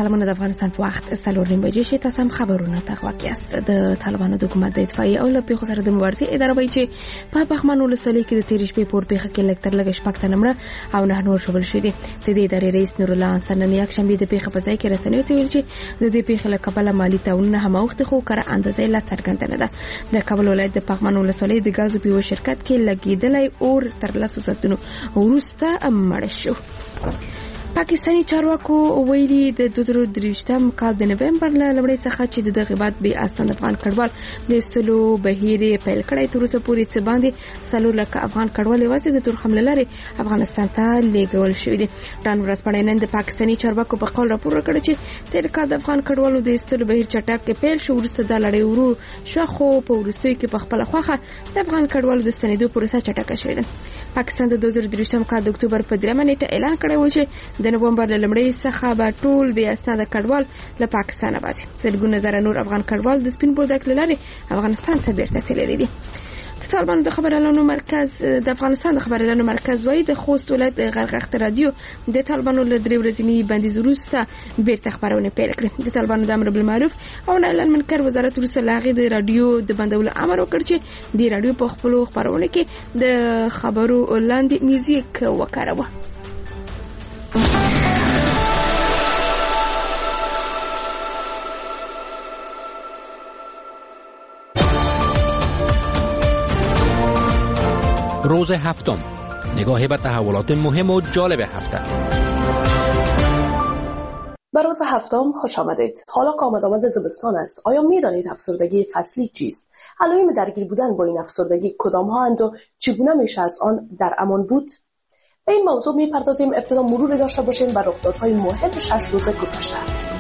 سلامونه د افغانستان په وخت 4:30 بجې شي تاسو هم خبرونه تغواکي است د طالبانو د حکومت د دفاعي او لپاره خو سره د مبارزې اداره وایي چې په بخمن ولسوالۍ کې د تیرې شپې پور پیښه کې لکتر لګ شپږ تنه مړه او نه نور شوبل شوی دي د دې ادارې رئیس نور الله انصار نن یک شنبه د پیښه په ځای کې رسنیو ته ویل چې د دې پیښې له کبله مالی تاوانونه هم وخت خو کړه اندازې لا څرګنده نه ده د کابل ولایت د بخمن ولسوالۍ د غازو پیو شرکت کې لګیدلای اور تر 3 ساعتونو وروسته مړ شو پاکستاني چارواکو ویلي د 2023م کال د نومبر له لومړۍ څخه چې د غیبت به استند افغان کډوال د استلو بهیر پیل کړی تر اوسه پورې څه باندې 3 لک افغان کډوال واسي د تور حمله لري افغانستان ته لیږل شوی دي ډان ورځپاڼې نن د پاکستاني چارواکو په قول راپور ورکړ چې تیر کال د افغان کډوالو د استلو بهیر چټک پیل شو ورسته د لړۍ ورو شو خو په ورستوي کې په خپل خوخه د افغان کډوالو د ستنېدو پروسه چټکه شوې ده پاکستان د 2023م کال د اکتوبر په 3 نیټه اعلان کړی و چې د نومبر له لومړۍ څخه به ټول بیا اسناد کډوال له پاکستان باسي سلګونه زره نور افغان کډوال د سپین بولدک لارې افغانستان ته بیرته تللي دي د طالبانو د خبريالانو مرکز د افغانستان د خبريالانو مرکز وایي د خوست ولایت غرغښت رادیو د طالبانو له 3 ورځې بندیز وروسته بیرته خبرونه پیل کړې د طالبانو د امر بالمعروف او نهي عن المنکر وزارت وروسته لاغي د رادیو د بندولو امر وکړ چې د رادیو په خپل خبرونه کې د خبرو لاندې میوزیک وکاروه روز هفتم نگاهی به تحولات مهم و جالب هفته به روز هفتم خوش آمدید. حالا که آمد زمستان است آیا می‌دانید افسردگی فصلی چیست؟ علائم درگیر بودن با این افسردگی کدام ها اند و چگونه میشه از آن در امان بود؟ به این موضوع میپردازیم. ابتدا مروری داشته باشیم بر رخدادهای مهم 6 روز گذشته.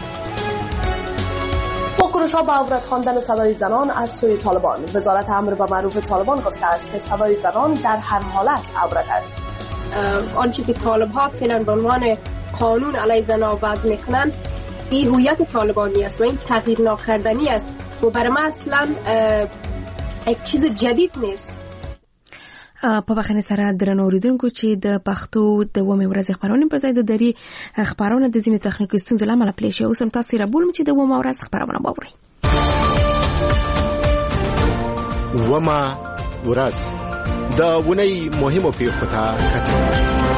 واکنش‌ها به عورت خواندن صدای زنان از سوی طالبان. وزارت امر بالمعروف طالبان گفته است که صدای زنان در هر حالت عورت است. آنچه که طالب‌ها فعلا به عنوان قانون علیه زنان وضع می‌کنند این هویت طالبانی است و این تغییر ناکردنی است و برای ما اصلا یک چیز جدید نیست. په بخښنې سره درنو اوریدونکو چې د پښتو د ومه ورځ خبرونه پر ځای د دری خبرونه د ځینې تخنیکي ستونزو لامل پلی شي اوس هم تاسو را بولم چې د ومه ورځ خبرونه واورئ ومه ورځ د ونی مهمو پیښو ته کتل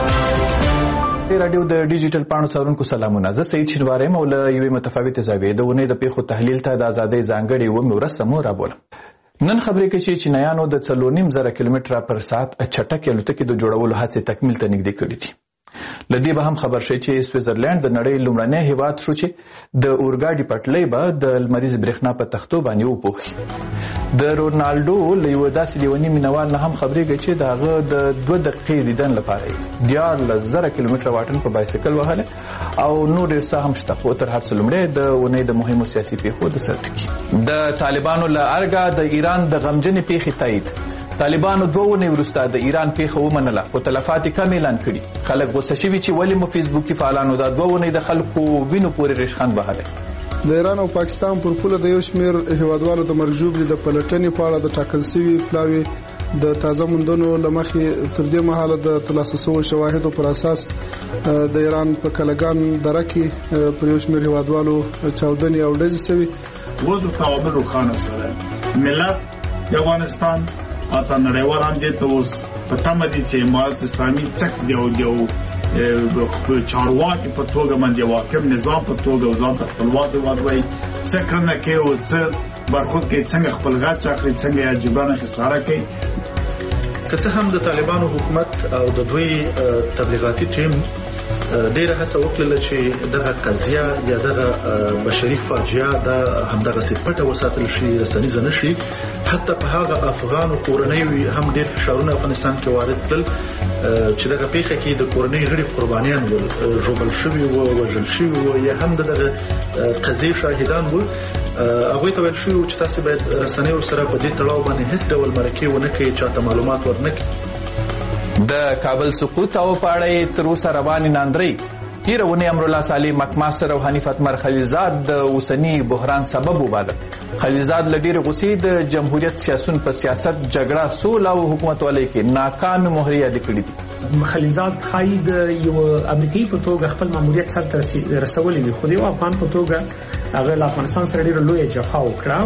رادیو د ډیجیټل پاڼو څارونکو سلامونه زه سید شینواری مولا یوې متفاوته زاویې د ونی د پیښو تحلیل ته د آزادۍ ځانګړي ومه ورځ مو را بولم نن خبرې کوي چې چینایانو د 4.5 کیلومتر پر ساعت چټکې الوتکې د جوړولو هڅې تکمیل ته نږدې کړې دي لدی به هم خبر شي چې سویټزرلند د نړۍ لومړنی هیواد شو چې د اورګاډي پټلۍ به د لمریز برېښنا په تختو باندې وپوښي د رونالډو له یو داسې لیونی مینوال نه هم خبرې کوي چې دغه د 2 دقیقې دیدن لپاره 10,000 کیلومتر واټن په بایسکل وهله او نور ډیر څه هم شته خو تر هر څه لومړی د ونې د مهمو سیاسي پیښو د سرټکی د طالبانو له ارګه د ایران د غمجنې پیښې تایید طالبانو 2 ونې وروسته د ایران پیښه ومنله خو تلفات کم اعلان کړي خلک غوسه شوي چې ولې مو فیسبوکي فعالانو دا 2 ونې د خلکو وینو پورې ریشخند بهاله د ایران او پاکستان پر پوله د یو شمېر هیوادوالو د مرجوب د پلټنې په اړه د ټاکل شوی پلاوی د تازه موندنو لمخې تر دې مهاله د ترلاسه شویو شواهدو پر اساس د ایران په کلګان دره کې پر یو شمېر هیوادوالو چاودنې او ډزې شوي موضوع تعامل روښانه سره ملت د افغانستان اته نړیوال هم دې ته اوس په تمه دي چې امارت اسلامي څخه دیو چارواکي په توګه باندې واکم نظام په توګه ځان ته خپلواک وایي څنګه نه کې او څه برخود کې څنګه خپل غاټ اخلي څنګه جبرانه خساره کوي که څه هم د طالبانو حکومت او د دوی تبلیغاتي ټیم ډیره هڅه وکړه چې دغه قضیه یا دغه بشري فاجعه د همدغه سپټه وساتل شي رسنیز نه شي حتی په هغه افغان کورنۍ هم ډیر فشارونه افغانستان کې وارد کړل چې دغه پیښه کې د کورنۍ غړي قربانیان ول جوړل شوی او وژل شوی او یا هم دغه قضیه شاهدان ول هغه ته ویل شو چې تاسو باید رسنیو سره په دې تړاو باندې هیڅ ډول مرکه ونه کوي چې تاسو معلومات ورنکړي د کابل سقوط او پاړې تر اوسه روانې ناندري تیر اونۍ امرالله صالح مکماستر او حنیف اتمر خلیلزاد د اوسني بحران سبب وباله. خلیلزاد له ډېرې غوسې د جمهوریت سیاسون په سیاست جګړه سوله او حکومتولۍ کې ناکامې مهرې یادې کړې دي. خلیلزاد ښایي د یو امریکایي په توګه خپل ماموریت سرته رسولی دی، خو د یو افغان په توګه هغه له افغانستان سره ډېره لویه جفا وکړه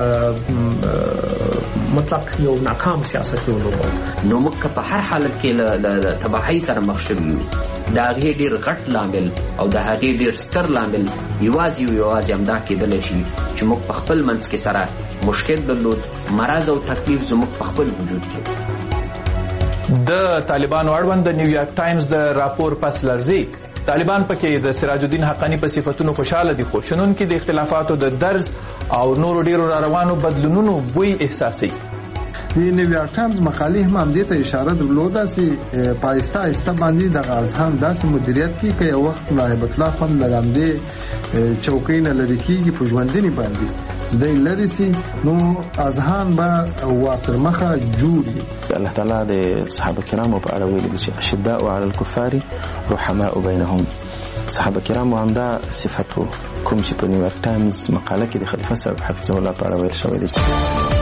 او مطلق یو ناکام سیاست یې ولوباوه. نو موږ که په هر حالت کې له تباهۍ سره مخ شوي یو، د هغې ډېر غټ لامل او د هغې ډېر ستر لامل یوازې همدا کېدلی شي چې موږ په خپل منځ کې سره مشکل درلود، مرض او تکلیف زموږ په خپل وجود کې. د طالبانو اړوند د نیویارک ټایمز د راپور پس لرزې طالبان پکې د سراج الدین حقانی په صفتونو خوشاله دي، خو شنونکي د اختلافاتو د درز او نورو ډیرو راروانو بدلونونو بوی احساسي. د نیویارک ټایمز مقالې هم همدې ته اشاره درلوده چې په آهسته آهسته باندې دغه اذهان داسې مدیریت کوي که یو وخت هیبت الله خان له همدې چوکۍ نه لرې کېږي په ژوندنې باندې دی لرې سي، نو اذهان به ورتر مخه جوړي. الله تعالی د صحابه کرامو په اړه ویلي چې اشداء علی الکفار رحماء بینهم. صحابه کرامو همدا صفت و کوم چې په نیویارک ټایمز مقاله کې د خلیفه صاحب حفظه الله په اړه ویل شوی دی.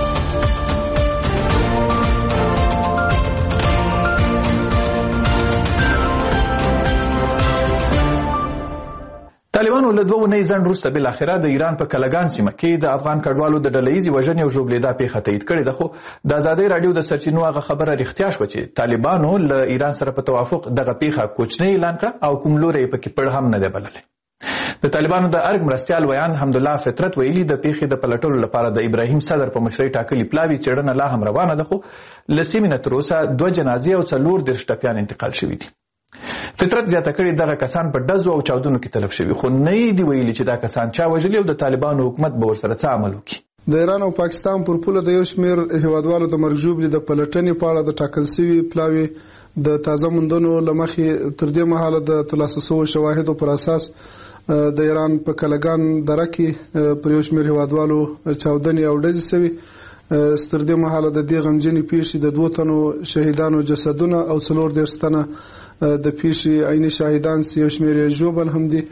طالبانو له 2 اونۍ ځنډ وروسته بالاخره د ایران په کلګان سیمه کې د افغان کډوالو د ډلهیزې وژنې او ژوبلېدا پیښه تایید کړې ده، خو د ازادۍ راډیو د سرچینو هغه خبره رښتیا شوه چې طالبانو له ایران سره په توافق دغه پیښه کوچنۍ اعلان کړه او کوم لوری یې پکې پړ هم نه دی بللی. د طالبانو د ارګ مرستیال ویان حمدالله فطرت ویلي د پیښې د پلټلو لپاره د ابراهیم صدر په مشرۍ ټاکلي پلاوي څېړنه لا هم روانه ده، خو له سیمې نه تر اوسه 2 جنازې او 40 ټپیان انتقال شوي دي. فطرت زیاته کړي دغه کسان په ډزو او چاودنو کې تلف شوي، خو نه یې دي ویلي چې دا کسان چا وژلي او د طالبانو حکومت به ورسره څه عمل وکړي. د ایران او پاکستان پر پوله د یو شمېر هیوادوالو د مرګ ژوبلې د پلټنې په اړه د ټاکل سوي پلاوي د تازه موندنو له مخې تر دې مهاله د ترلاسه شویو شواهدو پر اساس د ایران په کلګان دره کې پر یو شمېر هیوادوالو چاودنې او ډزې سوي. تر دې مهاله د دې غمجنې پیښې د 2 تنو شهیدانو جسدونه او 40 تنه د پیښې عیني شاهدان یو شمېر ژوبل هم دي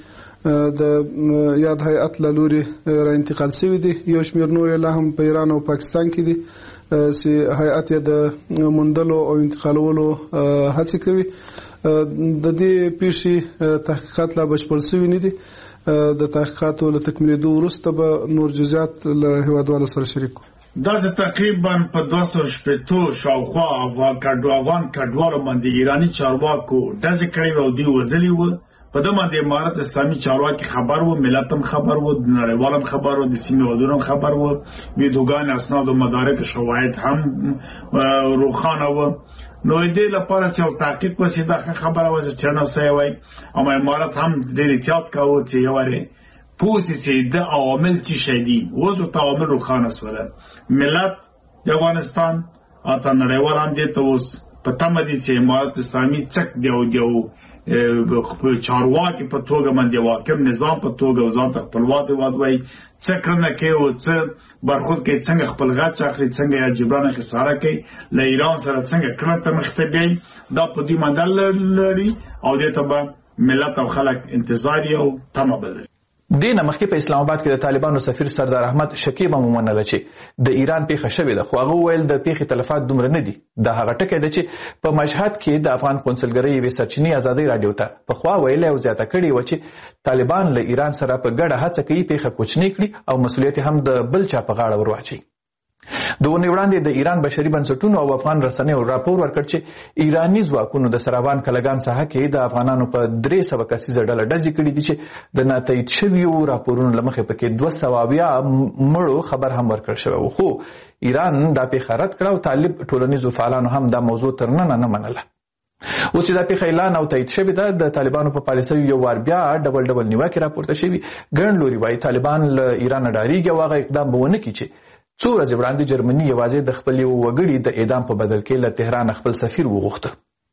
د یاد هیئت له لوري را انتقال شوي دي. یو شمېر نور لا هم په ایران او پاکستان کې دي چې هیئت یې د موندلو او انتقالولو هڅې کوي. د دې پیښې تحقیقات لا بشپړ شوي نه دي. د تحقیقاتو له تکمیلېدو وروسته به نور جزئیات له هیوادوالو سره شریک کړو. دا تقریبا په 200 شاوخوا افغان کډوالو باندې ایرانی چارواکو ډزې کړې او دی وزلي و. په دې باندې امارت اسلامي چارواکي خبر و، ملت هم خبر و، نړیوال هم خبر و، د سیمې هیوادونو هم خبر و، ویډیوګان اسناد او مدارک شواهد هم روښانه و. نو دې لپاره چې تحقیق وشي دا خبره وه چې څېړنه شوې وای، اما امارت هم ډېر احتیاط کاوه چې یوارې پوه سي چې د عوامل څه شی دي. اوس ورته عوامل روښانه شول. ملت د افغانستان او نړیوال هم دې ته اوس په تمه دي چې امارت اسلامي څک دی چارواکي په توګه باندې واکم نظام په توګه ځان ته خپلواک وادوي څه کړنه کوي او څه برخود کوي، څنګه خپل غچ اخلي، څنګه یا جبران خساره کوي، له ایران سره څنګه کړنه ته مخ ته بیاي. دا په دې باندې لري او دې ته به ملت او خلک انتظار او تمه بدل. دینه مخکې په اسلام آباد کې د طالبانو سفیر سردار احمد شکیب هم ومنله چې د ایران پیښه شوې ده، خو هغه وویل د پیښې تلفات دومره نه دي. دا هغه ټکی ده چې په مشهد کې د افغان قونسلګرۍ یوې سرچینې ازادۍ راډیو ته پخوا ویلې او زیاته کړې وه چې طالبان له ایران سره په ګډه هڅه کوي پیښه کوچنۍ کړي او مسؤلیت هم د بل چا په غاړه ور واچوي. د اونۍ وړاندې د ایران بشري بنسټونو او افغان رسنیو راپور ورکړ چې ایرانی ځواکونو د سراوان کلګان ساحه کې د افغانانو په 300 کسیزه ډله ډزې کړې دي چې د ناتایید شویو راپورونو له مخې پکې 200 مړو خبر هم ورکړل شوی و، خو ایران دا پیښه رد کړه او طالب ټولنیزو فعالانو هم دا موضوع تر ننه نه منله. اوس چې دا پیښه اعلان او تایید شوې ده، د طالبانو په پالیسیو یو وار بیا ډبل نیوکې راپورته شوي. ګڼ لوري وایي طالبان له ایران ډارېږي او هغه اقدام به ونه کړي چې څو ورځې وړاندې جرمني یوازې د خپل یو وګړي د اعدام په بدل کې له تهران خپل سفیر وغوښته.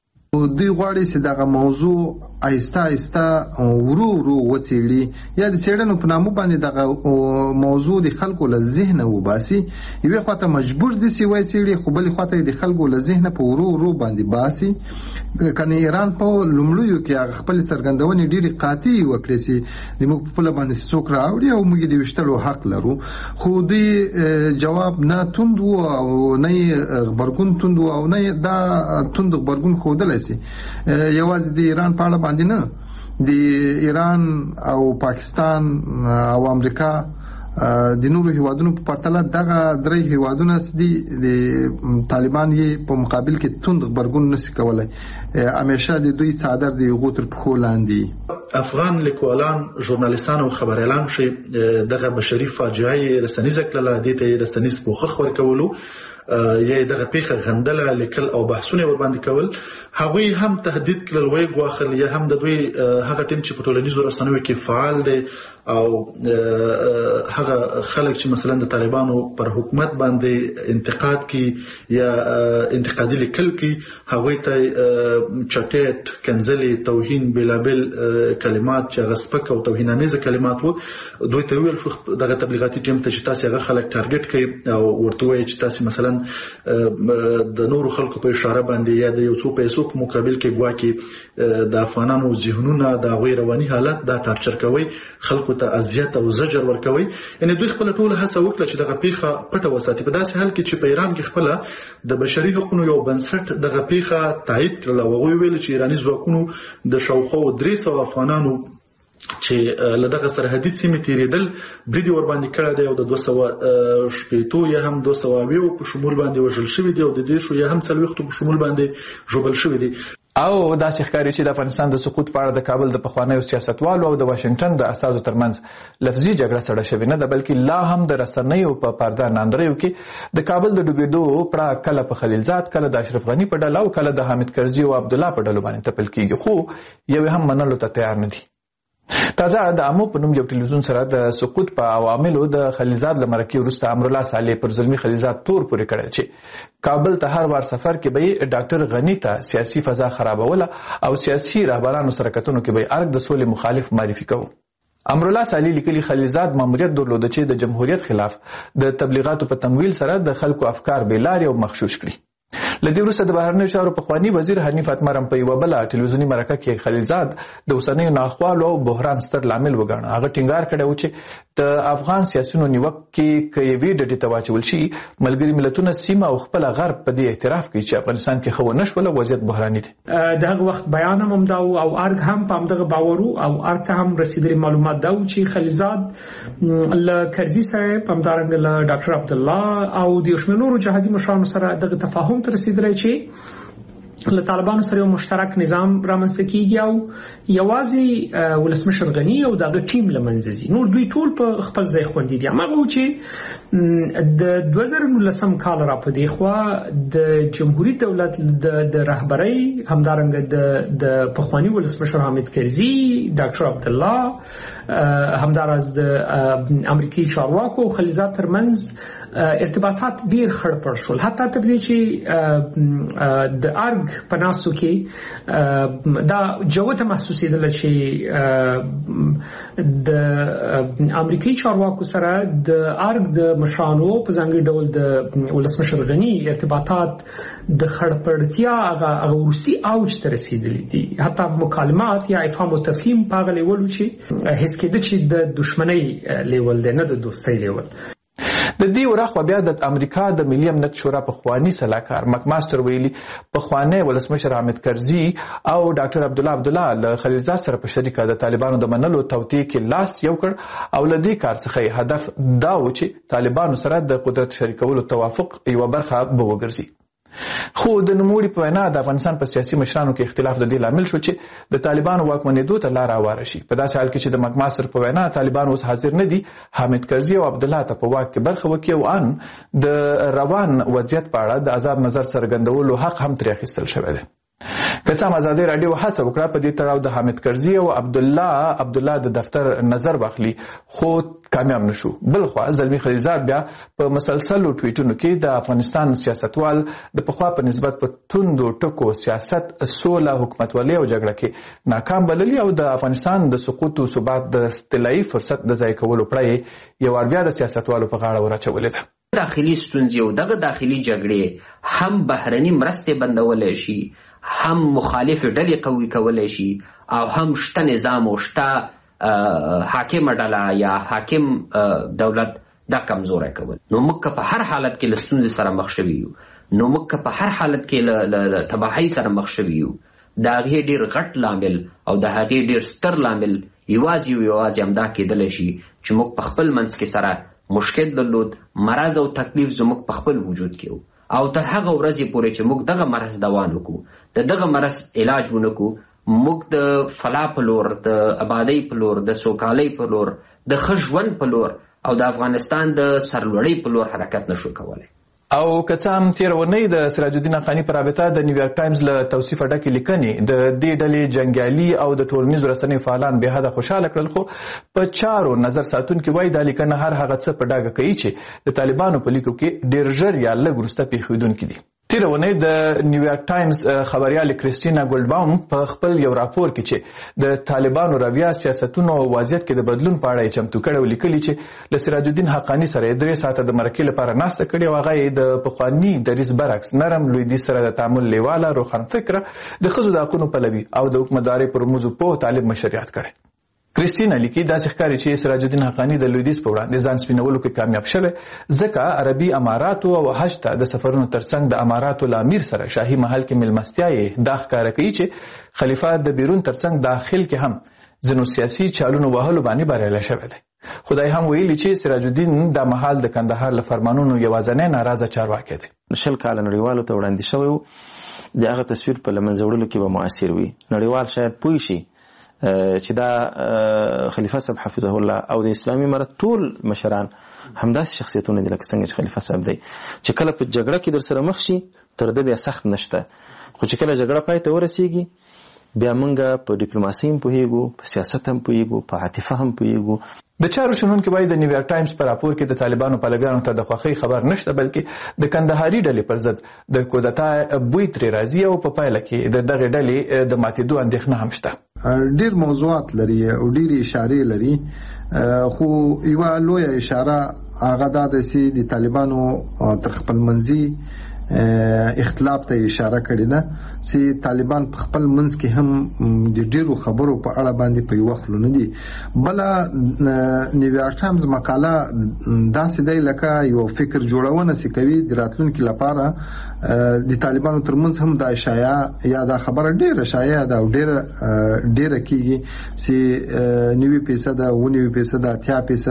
دوی غواړي چې دغه موضوع آهسته آهسته ورو ورو وڅېړي یا د څېړنو په نامه باندې دغه موضوع د خلکو له ذهنه وباسي. یوې خواته مجبور دي چې وڅېړي خو بلې خواته د خلکو له ذهنه په ورو ورو باندې باسي. کنه ایران په لومړیو کې هغه خپل څرګندونې ډېرې قاطع وکړې چې موږ په خپله باندې څوک راوړي او موږ د ویشتلو حق لرو، خو دوی جواب نه توند و او نه غبرګون توند و او نه دا توند غبرګون ښودلی سي. یوازې د ایران په اړه باندې نه، د ایران او پاکستان او امریکا د نورو هیوادونو په پرتله دغه درې هیوادونه دي د طالبان یې په مقابل کې توند غبرګون نشي کولای. همیشه د دوی څادر د هغو تر پښو لاندې. افغان لیکوالان، ژورنالیستان او خبریالان چې دغه بشري فاجعه یې رسنیزه کړله، دې ته یې رسنیز پوښښ ورکولو، یا دغه پیښه غندله، لیکل او بحثونه ورباندې کول، هغوی هم تهدید کړل وایي ګواښل، یا هم د دوی هغه ټیم چې په ټولنیزو رسنیو کې فعال دی او هغه خلک چې مثلا د طالبانو پر حکومت باندې انتقاد کوي یا انتقادي لیکل کوي، هغوی ته چټیټ، کنځلې، توهین، بېلابېل کلمات چې هغه سپک او توهینامیزه کلمات وو، دوی ته ویل شو دغه تبلیغاتي ټیم ته چې تاسې هغه خلک ټارګټ کوي او ورته وایي چې تاسې مثلا د نورو خلکو په اشاره باندې یا د یو څو پیسو په مقابل کې ګواکې د افغانانو ذهنونه، د هغوی رواني حالت دا ټارچر کوي، خلکو ته اذیت او زجر ورکوي. یعنې دوی خپله ټوله هڅه وکړه چې دغه پیښه پټه وساتي، په داسې حال کې چې په ایران کې خپله د بشري حقوقو یو بنسټ دغه پیښه تایید کړله او هغوی ویل چې ایراني ځواکونو د شاوخوا 300 افغانانو چې له دغه سرحدي سیمې تېرېدل برید ورباندې کړی دی او د 280 یا هم 270 په شمول باندې وژل شوي دي او د 10 یا هم 40 په شمول باندې ژوبل شوي دي. او داسې ښکاري چې د افغانستان د سقوط په اړه د کابل د پخوانیو سیاستوالو او د واشنګټن د استازو ترمنځ لفظي جګړه سړه شوې نه ده، بلکې لا هم د رسنیو په پرده ناندریو کې د کابل د ډوبېدو پړه کله په خلیلزاد، کله د اشرف غني په ډله او کله د حامد کرزي او عبدالله په ډلو باندې تپل کېږي، خو یو هم منلو ته تیار نه دي. تازه د امو په نوم یو ټلویزیون سره د سقوط په عواملو د خلیلزاد له مرکې وروسته امرالله صالح پر زلمي خلیلزاد تور پورې کړی چې کابل ته هر وار سفر کې به ډاکټر غني ته سیاسي فضا خرابوله او سیاسي رهبرانو سره کتنو کې به ارګ د سولې مخالف معرفي کوو. امرالله صالح لیکلي خلیلزاد ماموریت درلوده چې د جمهوریت خلاف د تبلیغاتو په تمویل سره د خلکو افکار بېلارې او مغشوش کړي. لدې وروسته د بهرنیو چارو پخوانی وزیر حنیف اتمرم په یوه بله ټلویزیوني مرکه کې خلیلزاد د اوسنیو ناخوالو او بحران ستر لامل وګاڼه. هغه ټینګار کړی و چې د افغان سیاسیونو نیوک کې که یوې ډډې ته واچول شي، ملګري ملتونه سیمه او خپله غرب په دې اعتراف کوي چې افغانستان کې ښه ونه شوله، وضعیت بحراني دی. د هغه وخت بیان هم همدا و او ارګ هم په همدغه باور و او ارګ ته هم رسېدلي معلومات دا و چې خلیلزاد له کرزي صاحب، همدارنګه له ډاکټر عبدالله او د یو شمېر نورو جهادي مشرانو سره دغه تفاهم ته رسېدلی چې له طالبانو سره یو مشترک نظام رامنځته کیږي او یوازې ولسمشر غني او دغه ټیم له منځه ځي، نور دوی ټول په خپل ځای خوندي دي. هماغه و چې د 2019 کال را په دې خوا د جمهوریت دولت د رهبرۍ، همدارنګه د پخواني ولسمشر حامد کرزي، ډاکټر عبدالله، همداراز د امریکایي چارواکو او خلیلزاد ترمنځ ارتباطات ډیر خړ پړ شول، حتی تر دې چې د ارګ په ناسو کې دا جوته محسوسېدل چې د امریکایي چارواکو سره د ارګ د مشرانو په ځانګړي ډول د ولسمشر غني ارتباطات د خړپړتیا هغه وروستي اوج ته رسېدلي دي، حتی مکالمات یا افهام او تفهیم په هغه لیول چې هیڅ کېده چې د دښمنۍ لیول دی، نه د دوستۍ لیول. د دې وراخوا بیا د امریکا د ملي امنیت شورا پخوانی سلاکار مکماستر ویلي پخوانی ولسمشر حامد کرزي او ډاکټر عبدالله له خلیلزاد سره په شریکه د طالبانو د منلو توطیه کې لاس یو کړ او له دې کار څخه هدف دا و چې طالبانو سره د قدرت شریکولو توافق یوه برخه به وګرځي. خو د نوموړي په وینا د افغانستان په سیاسي مشرانو کې اختلاف د دې لامل شو چې د طالبانو واکمنېدو ته لاره هواره شي. په داسې حال کې چې د مکماستر په وینا طالبان اوس حاضر نه دي حامد کرزي او عبدالله ته په واک کې برخه وکړي او ان د روان وضعیت په اړه د آزاد نظر څرګندولو حق هم ترې اخیستل شوی دی. کڅام ازادي رادیو هڅه وکړه په دې تړاو د حامد کرزي او عبدالله د دفتر نظر واخلي خو کامیاب نشو. بل خو زلمی خلیلزاد بیا په مسلسلو ټویټونو کې د افغانستان سیاستوال د پخوا په نسبت په توندو ټکو سیاست، سوله، حکومتولي او جګړه کې ناکام بللي او د افغانستان د سقوط او ثبات د استلایي فرصت د ځای کولو پړی یو بیا د سیاستوالو په غاړه ورچولې ده. داخلي ستونزې او دغه داخلي جګړې هم بهرني مرستې بندولی شي، هم مخالف ډلې قوي کولی شي، او هم شته نظام او شته حاکم ډله یا حاکم دولت دا کمزوری کول. نو موږ په هر حالت کې له ستونزې سره مخ شوي یو، نو موږ په هر حالت کې له تباهۍ سره مخ شوي یو. د هغې ډېر غټ لامل او د هغې ډېر ستر لامل یوازې همدا کېدلی شي چې موږ په خپل منځ کې سره مشکل درلود، مرض او تکلیف زموږ په خپل وجود کې و، او تر هغه ورځې پورې چې موږ دغه مرض دوا نکړو، د دغه مرض علاج ونکړو، موږ د فلاح په لور، د آبادۍ په لور، د سوکالۍ په لور، د ښه ژوند په لور او د افغانستان د سرلوړۍ په لور حرکت نشو کولی. او کڅام تیر ونی د سراج الدین افغاني پر رابطه د نیویارک ټایمز له توصیف ډکې لیکنې د دې ډلې جنګیالي او د ټولنیزو رسنیو فعالان به حد خوشاله کړل، خو په چارو نظر ساتونکي وایي دا لیکنه هر هغه څه په ډاګه کوي چې د طالبانو په لیکو کې ډېر ژر یا لږ وروسته پیښیدونکي دي. تیر ونی د نیویارک ټایمز خبريال کریستینا ګولډباوم په خپل یو راپور کې چې د طالبانو رویه، سیاستونو او وضعیت کې د بدلون په اړه چمتو کړو لیکلي چې له سراج الدین حقانی سره 3 ساعته د مرکې لپاره ناسته کړې او هغه د پخواني دریځ برعکس نرم لویدیځ سره د تعامل لیواله، روښان فکره، د ښځو د حقونو پلوي او د حکومتدارۍ پر موضوع په طالب مشریعت کړي. کریستینا لیکي داسې ښکاري چې سراج الدین حقانی د لویدیځ په وړاندې ځان سپینولو کې کامیاب شوی، ځکه عربي اماراتو او حج ته د سفرونو ترڅنګ د اماراتو له امیر سره شاهي محل کې مېلمستیا یې دا ښکاره کوي چې خلیفه د بیرون ترڅنګ داخل کې هم ځینو سیاسي چالونو وهلو باندې بریالی شوی دی. خدای هم ویلي چې سراج الدین د مهال د کندهار له فرمانونو یوازینی ناراضه چارواکی دی. 20 کاله نړیوالو ته وړاندې شوی و، د هغه تصویر په له منځه وړلو کې به مؤثر وي. نړیوال شاید پوه شي چې دا خلیفه صاحب حفظه الله او د اسلامي امارت ټول مشران همداسې شخصیتونه دي لکه څنګه چې خلیفه صاحب دی، چې کله په جګړه کې در سره مخ شي تر ده بیا سخت نشته، خو چې کله جګړه پای ته ورسیږي بیا موږ په ډیپلوماسي هم پوهیږو، په سیاست هم پوهیږو، په عاطفه هم پوهیږو. د چارو شنونکي وایي د نیویارک ټایمز په راپور کې د طالبانو پلویانو ته د خوښۍ خبر نشته، بلکې د کندهاري ډلې پر ضد د کودتا بوی ترې راځي او په پایله کې د دغې ډلې د ماتېدو اندېښنه هم شته. ډیر موضوعات لري او ډیر اشارې لري، خو یوه لویه اشاره هغه دا ده چې د طالبانو تر خپلمنځي اختلاف ته اشاره کړې ده چې طالبان په خپل منځ کې هم د ډیرو خبرو په اړه باندې په یو وخت نه دي. بل نیویارک ټایمز مقاله داسې دی لکه یو فکر جوړونه چې کوي د راتلونکي لپاره د طالبانو ترمنځ هم دا شایعه یا دا خبره ډیره شایعه ده او ډیره کیږي چې 90% 90%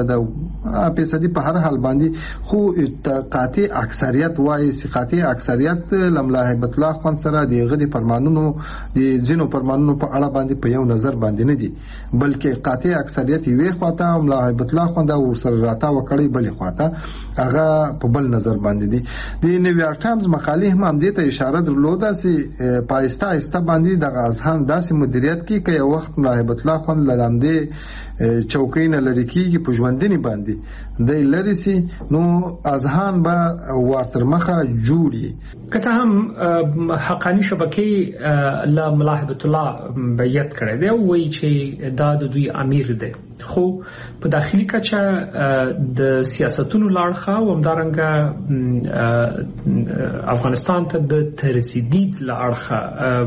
80% په هر حال باندې، خو قاطع اکثریت وایي چې قاطع اکثریت لملا هیبت الله خان سره دیغه د فرمانونو د ځینو فرمانونو په اړه باندې په یو نظر باندې نه دي، بلکې قاطع اکثریت یې خواته ملا هیبت الله خان دا ورسره راته وکړي، بلې خواته هغه په بل نظر باندې دي. د نیویارک ټایمز مقالې هم دې ته اشاره درلوده چې په آهسته آهسته باندې د اذهان داسې مدیریت کې که یو وخت ملا هیبت الله خان له همدې چوکۍ نه لرې کېږي په ژوندنې باندې دی لرې سي، نو اذهان به ورتر مخه جوړي. که څه هم حقانی شبکې له ملا هیبت الله بیعت کړی دی او وایي چې دا د دوی امیر دی، خو په داخلي کچه د سیاستونو لاړخه او همدارنګه افغانستان ته د ترسیدید لاړخه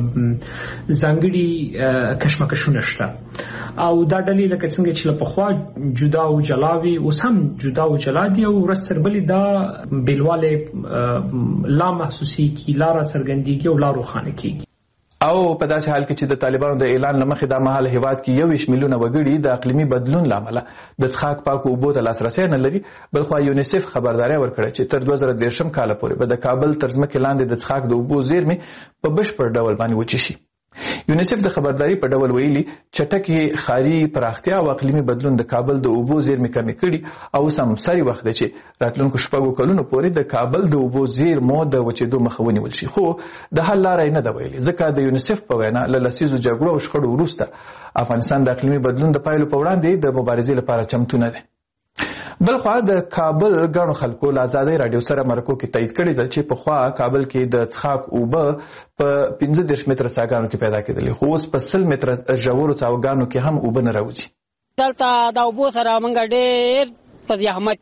ځانګړي کشمکشونه شته او دا ډلې لکه څنګه چې له پخوا جدا او جلا وي اوس هم جدا او جلا دي او ورځ تر بلې دا بیلواله لا محسوسي کی لا را څرګندېږي او لا روښانه کېږي. او په داسې حال کې چې د طالبانو د اعلان لمخې دا مهال هیواد کې 21 میلیونه وګړي د اقلیمي بدلون لامل د څښاک پاکو اوبو ته لاسرسی نه لري، بلخو یونیسف خبرداري ورکړه چې تر 2030 کال پورې به د کابل تر ځمکې لاندې د څښاک د اوبو زیرمې په بشپړ ډول باندې وچې شي. یونیسف د خبرداري په ډول ویلي چټکې ښاري پراختیا او اقلیمي بدلون د کابل د اوبو زیرمې کمې کړي او اوس هم سری وخت دی چې راتلونکو 6 کلونو پورې د کابل د اوبو زیرمو د وچېدو مخه ونیول شي، خو د حل لاره یې نه ده ویلې ځکه د یونیسف په وینا له لسیزو جګړو او شخړو وروسته افغانستان د اقلیمي بدلون د پایلو په وړاندې د مبارزې لپاره چمتو نه دی. بلخوا د کابل ګڼو خلکو له ازادۍ راډیو سره مرکو کې تایید کړی ده چې پخوا کابل کې د څښاک اوبه په 15 متره څاګانو کې پیدا کېدلې، خو اوس په 100 متره ژورو څاګانو کې هم اوبه نه راوځي. دلته د اوبو سره موږ ډېر په زحمت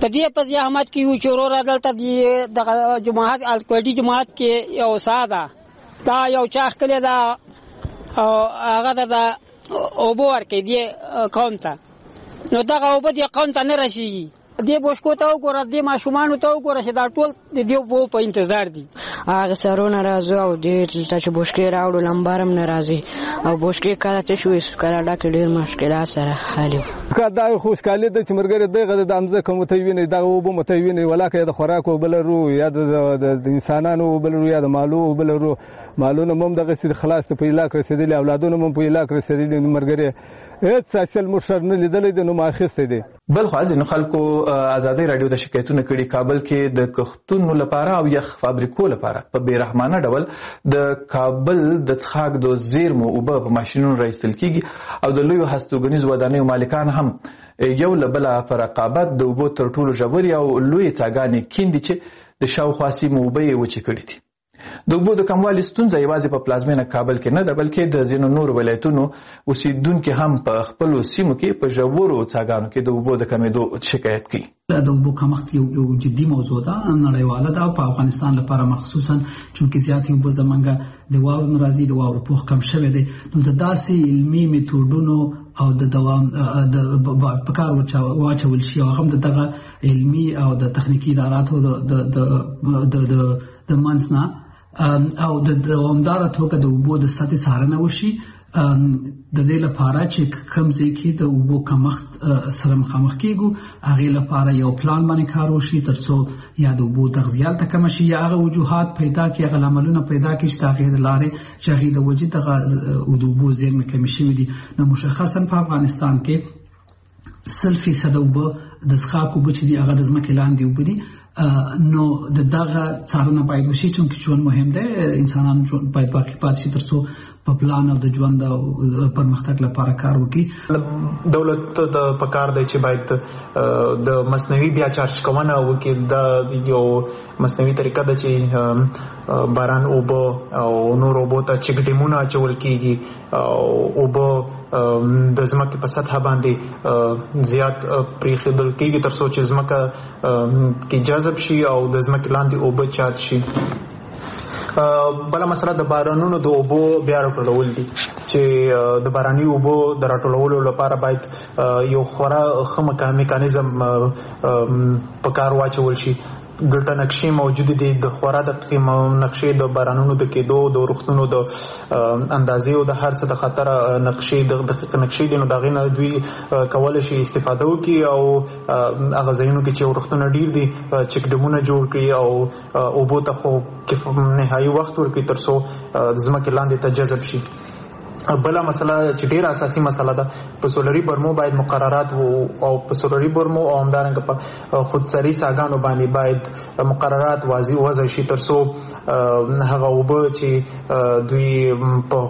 کیو چې وروره دلته د جماعت الکوټي جماعت کې یو ساده دا یو چاخ کلی دا او هغه د اوبو ورکې دی قوم ته، نو دغه اوبه دی قوم ته نه رسیږي. دې بوشکو ته وګوره، دې ماشومانو ته وګوره چې دا ټول د دې اوبو په انتظار دي. هغه سرونه راځو او ډېر دلته چې بوشکې راوړو لمبر هم نه راځي او بوشکې کله تش وي کله ډکې ډېر مشکلات سره حل وي. دا خوشحالي ده چې ملګري دغه د امځکه متوینې دغه اوبه متوینې ولکه د خوراک اوبه لرو یا د انسانانو اوبه لرو یا د مالو اوبه لرو، مالونه هم دغه سید خلاص په علاق رسیدلي، اولادونه هم په علاق رسیدلي، ملګري هیڅ اصل مشر نه لیدلې د نو ماخسته دي. بل خو ځینو خلکو ازادۍ راډیو د شکایتونه کړي کابل کې د کښتونو لپاره او یخ فابریکو لپاره په بیرحمانه ډول د کابل د څښاک د زیرمو اوبه په ماشینونو راایستل کیږي او د لویو هستوګنیز ودانیو مالکان هم یو له بله په رقابت د اوبو تر ټولو ژورې او لویې څاګانې کیندي چې د شاوخوا سیمو اوبه یې وچې کړي دي. د اوبو د کموالي ستونزه یوازې په پلازمینه کابل کې نه ده بلکې د ځینو نورو ولایتونو اوسیدونکي هم په خپلو سیمو کې په ژورو څاګانو کې د اوبو د کمېدو شکایت کوي. د اوبو کمښت یو جدي موضوع ده نړیواله ده او په افغانستان لپاره مخصوصا چونکې زیاتې اوبه زمونږ د واورو نه راځي، د واورو پوښ کم شوی دی، نو د داسې علمي میتودونو او د دوام په کار واچول شي او هم دغه علمي او د تخنیکي اداراتو د منځ نه او د دوامداره توګه د اوبو د سطحې څارنه وشي د دې لپاره چې کوم ځای کې د اوبو کمښت سره مخامخ کیږو هغې لپاره یو پلان باندې کار وشي تر څو یا د اوبو تغذیه هلته کمه شي یا هغه وجوهات پیدا کړي، هغه لاملونه پیدا کړي چې د هغې د لارې چې هغې د وجې دغه د اوبو زیرمې کمې شوي دي. نو مشخصا په افغانستان کې 100% اوبه د څښاک اوبه چې دي هغه د ځمکې لاندې اوبه دي، نو دغه څارنه باید وشي چونکې ژوند مهم دی، انسانان باید باقي پاتې شي تر څو په پلان او د ژوند او پرمختګ لپاره کار وکړي. دولت د پکار دی چې باید د مصنوعي بیا چارج کوونه وکړي، د یو مصنوعي طریقه ده چې باران اوبه او نور اوبو ته چک ډیمونه اچول کیږي او اوبه د ځمکې په سطحه باندې زیات پریښودل کیږي تر څو چې ځمکه کې جذب شي او د ځمکې لاندې اوبه چات شي. بله مسله د بارانونو د اوبو بیا راټولول دي چې د باراني اوبو د راټولولو لپاره باید یو خورا ښه میکانیزم په کار واچول شي. دلته نقشې موجود دي، د خورا دقیقې نقشې د بارانونو د کېدو، د روغتونو د اندازې او د هر څه د خطر نقشې، د دقیق نقشې دي، نو د هغې نه دوی کولی شي استفاده وکړي او هغه ځایونو کې چې روغتونه ډېر دي چک ډیمونه جوړ کړي او اوبو ته خو نهایي وخت ورکړي تر څو د ځمکې لاندې ته جذب شي. بله مسله چې ډیره اساسي مسله ده، په سولري برمو باید مقررات او په سولري برمو او همدارنګه په خودسري څاګانو باندې باید مقررات واضح وضع شي تر څو هغه اوبه چې دوی په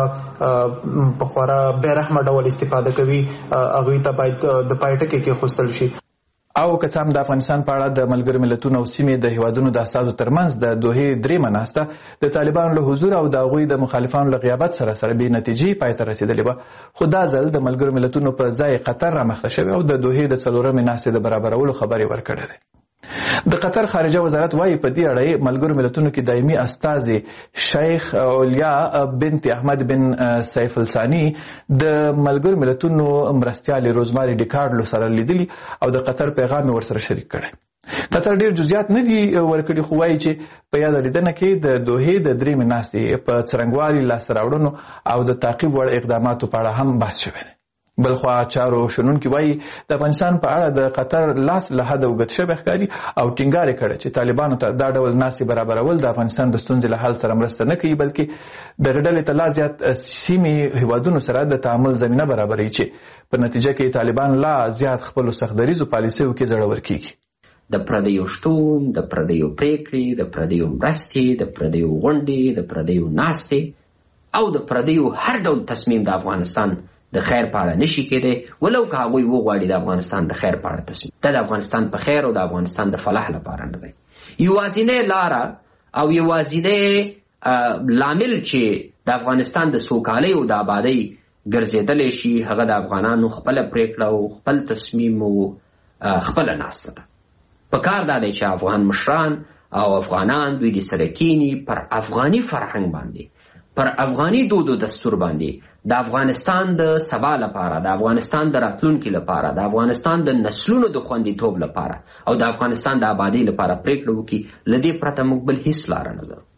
خورا بېرحمه ډول استفاده کوي هغوی ته باید د پای ټکي کې خوستل شي. او که څه هم د افغانستان په اړه د ملګرو ملتونو او سیمې د هیوادونو د استازو ترمنځ د دوحې درېیمه ناسته د طالبانو له حضور او د هغوی د مخالفانو له غیابت سره بې نتیجې پای ته رسېدلې وه، خو دا ځل د ملګرو ملتونو په ځای قطر رامخته شوی او د دوحې د 4مې ناستې د برابرولو خبرې ورکړې ده. د قطر خارجه وزارت وايي په دې اړه ملګرو ملتونو کې دایمي استازي شیخ اولیا بنت احمد بن سیف الثانی د ملګرو ملتونو مرستیال روزماري ډیکارډلو سره لیدلي او د قطر پیغام ورسره شریک کړی. قطر ډیر جزئیات نه دي ورکړي خو وايي چې په یاد لیدنه کې د دوحې د درېیمې ناستې په څرنګوالي لاسته راوړنو او د تعقیب وړ اقداماتو په اړه هم بحث شوی دی. بلخوا چارو شنونکي وایي د افغانستان په اړه د قطر لاس له حده اوږد شوی ښکاري او ټینګار یې کړی چې طالبانو ته دا ډول ناستې برابرول د افغانستان د ستونزې له حل سره مرسته نه کوي، بلکې دغه ډلې ته لا زیات سیمې هیوادونو سره د تعامل زمینه برابروي چې په نتیجه کې طالبان لا زیات خپلو سختدریزو پالیسیو کې زړور کیږي. د پردیو شتون، د پردیو پریکړې، د پردیو مرستې، د پردیو غونډې، د پردیو ناستې او د پردیو هر ډول تصمیم د افغانستان د خیر په اړه نشي کېدی، ولو که هغوی وغواړي د افغانستان د خیر په اړه تصمیم. دا د افغانستان په خیر او د افغانستان د فلاح لپاره نه دی. یوازینی لاره او یوازینی لامل چې د افغانستان د سوکالۍ او د آبادۍ ګرځېدلی شي هغه د افغانانو خپله پرېکړه او خپل تصمیم او خپله ناسته ده. په کار دا دی چې افغان مشران او افغانان دوی د سره کینی پر افغاني فرهنګ باندې، پر افغاني دود او دستور باندې د افغانستان د سبا لپاره، د افغانستان د راتلونکي لپاره، د افغانستان د نسلونو د خوندیتوب لپاره او د افغانستان د آبادۍ لپاره پریکړه وکړي. له دې پرته موږ بل هیڅ لاره نه لرو.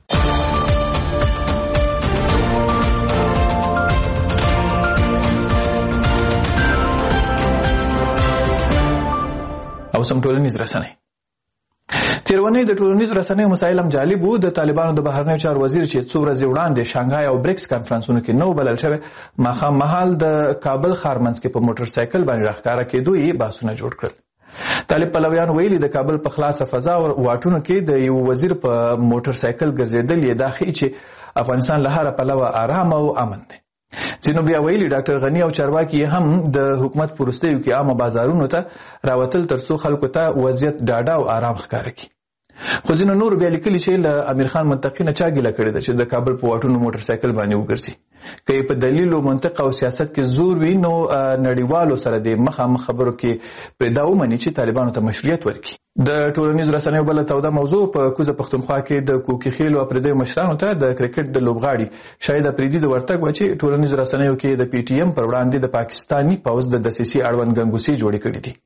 او سم ټولنیز رسنۍ تیرونی د ټولنیزو رسنیو مسایل هم جالب وو. د طالبانو د بهرنیو چارو وزیر چې څو ورځې وړاندې شانګهای او بریکس کانفرنسونو کې نو بلل شوی، ماښام مهال د کابل ښار منځ کې په موټر سایکل باندې راښکاره کېدو یې بحثونه جوړ کړل. طالب پلویان ویلي د کابل په خلاصه فضا او واټونو کې د یو وزیر په موټر سایکل ګرځېدل یې دا ښیي چې افغانستان له هره پلوه ارام او امن دی. ځینو بیا ویلي ډاکټر غني او چارواکي هم د حکومت په وروستیو کې عامه بازارونو ته راوتل ترڅو خلکو ته وضعیت ډاډه او ارام ښکاره کړي. خو ځینو نور بیا لیکلي چې له امیر خان منطقي نه چا ګیله کړې ده چې د کابل په واټونو موټر سایکل باندې وګرځي. که یې په دلیل او منطق او سیاست کې زور وي نو نړیوالو سره د مخامخ خبرو کې پرې دا ومني چې طالبانو ته مشروعیت ورکړي. د ټولنیزو رسنیو بله توده موضوع په کوزه پښتونخوا کې د کوکي خیلو اپریدیو مشرانو ته د کرکټ د لوبغاړي شاهد اپریدي د ورتګ و چې ټولنیزو رسنیو کې د پی ټی ایم پر وړاندې د پاکستاني پوځ د دسیسې اړوند ګنګوسې جوړې کړې دي.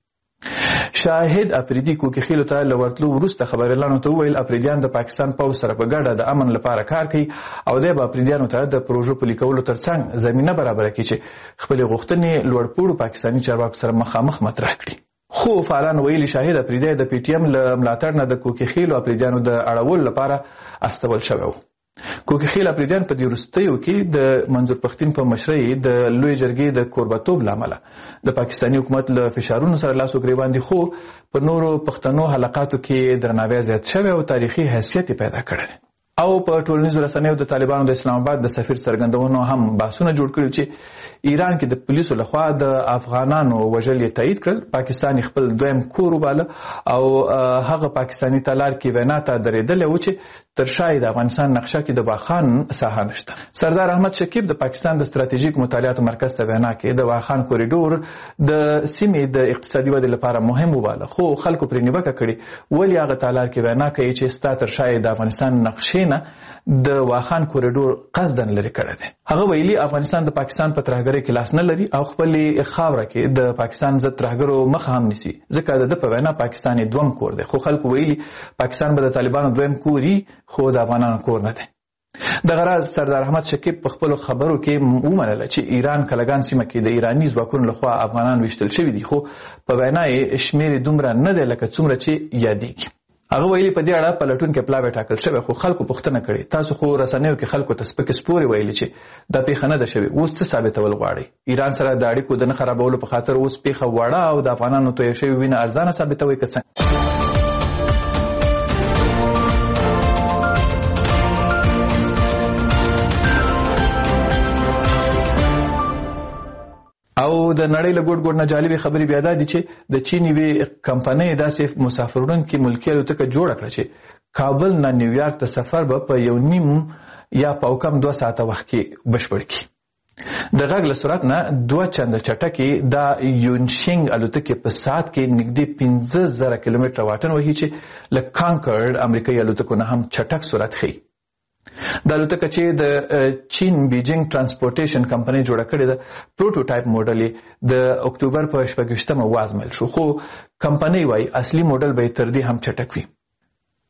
شاهد اپریدي کوکي خیلو ته له ورتلو وروسته خبريالانو ته وویل اپریدیان د پاکستان پوځ سره په ګډه د امن لپاره کار کوي او دی به اپریدیانو ته د پروژو پلي کولو ترڅنګ زمینه برابره کړي چې خپلې غوښتنې لوړپوړو پاکستاني چارواکو سره مخامخ مطرح کړي. خو فعالان ویلي شاهد اپریدی د پی ټی ایم له ملاتړ نه د کوکي خیلو اپریدیانو د اړولو لپاره استول شوی و. کوکي خیل اپریدیان په دې وروستیو کې د منظور پښتین په مشرۍ د لوی جرګې د کوربتوب له امله د پاکستاني حکومت له فشارونو سره لاس و ګریوان دي، خو په نورو پښتنو حلقاتو کې درناوی زیات شوی او تاریخي حیثیت پیدا کړی دی. او په ټولنیزو رسنیو د طالبانو د اسلام آباد د سفیر څرګندونو هم بحثونه جوړ کړي چې ایران کې د پولیسو لخوا د افغانانو وژل یې تایید کړل. پاکستان خپل دویم کور وباله او هغه پاکستاني تالار کې وینا ته درېدلی و چې تر شاید افغانستان نقشه کې د واخان ساحه نشته. سردار احمد شکیب د پاکستان د ستراتیژیک مطالعاتو مرکز ته وینا کې د واخان کوریډور د سیمې د اقتصادي ودې لپاره مهم وباله، خو خلکو پرې نیوکه کړې ولې هغه تالار کې وینا کوي چې ستا تر شاید د افغانستان نقشې نه د واخان کوریډور قصدن لري کړی دی. هغه ویلي افغانستان د پاکستان په ترهګرۍ کې لاس نه لري او خپلې خاوره کې د پاکستان ضد ترهګرو مخه هم نیسي، ځکه د په وینا پاکستان دویم کور دی. خو خلکو ویلي پاکستان به د طالبانو دویم کوري خو د افغانانو کور نه دی. دغه راز سردار احمد شکیب په خپلو خبرو کې ومنله چې ایران کلګان سیمه کې د ایراني ځواکونو لخوا افغانان ویشتل شوي دي، خو په وینا یې شمېر دومره نه دی لکه څومره چې یادېږي. هغه ویلي په دې اړه پلټونکی پلاوی ټاکل شوی، خو خلکو پوښتنه کړې تاسو خو رسنیو کې خلکو ته سپکې سپورې ویلي چې دا پیښه نه ده شوې، اوس څه ثابتول غواړئ؟ ایران سره د اړیکو د نه خرابولو په خاطر اوس پیښه وړه او د افغانانو تویې شوې وینه ارزانه ثابتوئ که څنګه؟ او د نړۍ له ګوټ ګوټ نه جالبې خبرې بیا دا دي چې د چین یوې کمپنۍ داسې مسافروړونکې ملکي الوتکه جوړه کړه چې کابل نه نیویارک ته سفر به په 1.5 یا په کم 2 ساعته وخت کې بشپړ کړي. د غږ له سرعت نه 2 چنده چټکې د یونشینګ الوتکې په ساعت کې نږدې 15,000 کیلومتره واټن وهي چې له کانکرډ امریکایي الوتکو نه هم چټک سرعت ښیي. د الوتکه چې د چین بیجینګ ترانسپورټیشن کمپنۍ جوړه کړې ده پروټوټایپ موډل یې د اکتوبر په 26مه وازمایل شو، خو کمپنۍ وايي اصلي موډل به تر دې هم چټک وي.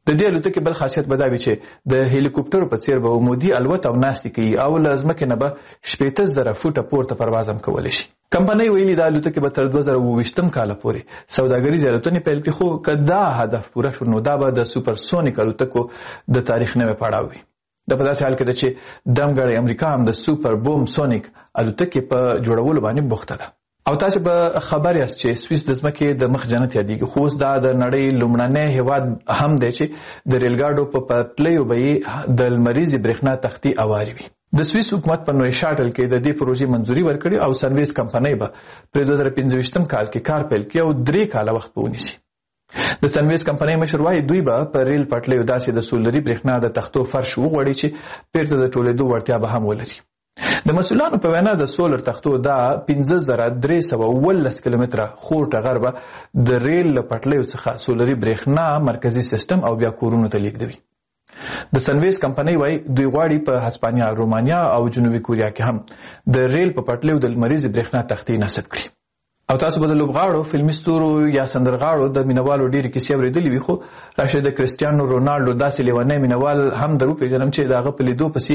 د دې الوتکې بل خاصیت به دا وي چې د هلیکوپټر په څیر به عمودي الوت او ناستې کوي او له ځمکې نه به 18,000 فوټه پورته پرواز هم کولی شي. کمپنۍ ویلي دا الوتکې به تر 2028 کال پورې سوداګریزې الوتنې پیل کړي، خو که دا هدف پوره شو نو دا به د سوپرسونیک الوتکو د تاریخ نوی پړاو وي. د په داسې حال کې ده چې دمګړی امریکا هم د سوپر بوم سونیک الوتکې په جوړولو باندې بوخته ده. او تاسو به خبر یاست چې سویس د ځمکې د مخ جنت یادېږي، خو اوس دا د نړۍ لومړنی هیواد هم دی چې د ریلګاډو په پټلیو به یې د لمریزې برېښنا تختې اوارې وي. د سویس حکومت په نوی شاټل کې د دې پروژې منځوري ورکړې او سنویس کمپنۍ به په 2025 کال کې کار پیل کړي او 3 کاله وخت به ونیسي. د سنویس کمپنۍ مشر وايي دوی به په ریل پټلیو داسې د سولري برېښنا د تختو فرش وغوړي چې بیرته د ټولېدو وړتیا به هم ولري. د مسؤلانو په وینا د سولر تختو دا 15,311 کیلومتره خور ټغر به د ریل له پټلیو څخه سولري برېښنا مرکزی سیستم او بیا کورونو ته لیږدوي. د سنویس کمپنۍ وايي دوی غواړي په هسپانیا، رومانیا او جنوبي کوریا کې هم د ریل په پټلیو د لمریزې برېښنا تختې نصب کړي. او تاسو به د لوبغاړو، فلمي ستورو یا سندرغاړو د مینوالو ډېرې کیسې اورېدلې وي، خو راشه د کرسټیانو رونالډو داسې لیونی مینوال هم در وپېژنم چې د هغه په لیدو پسې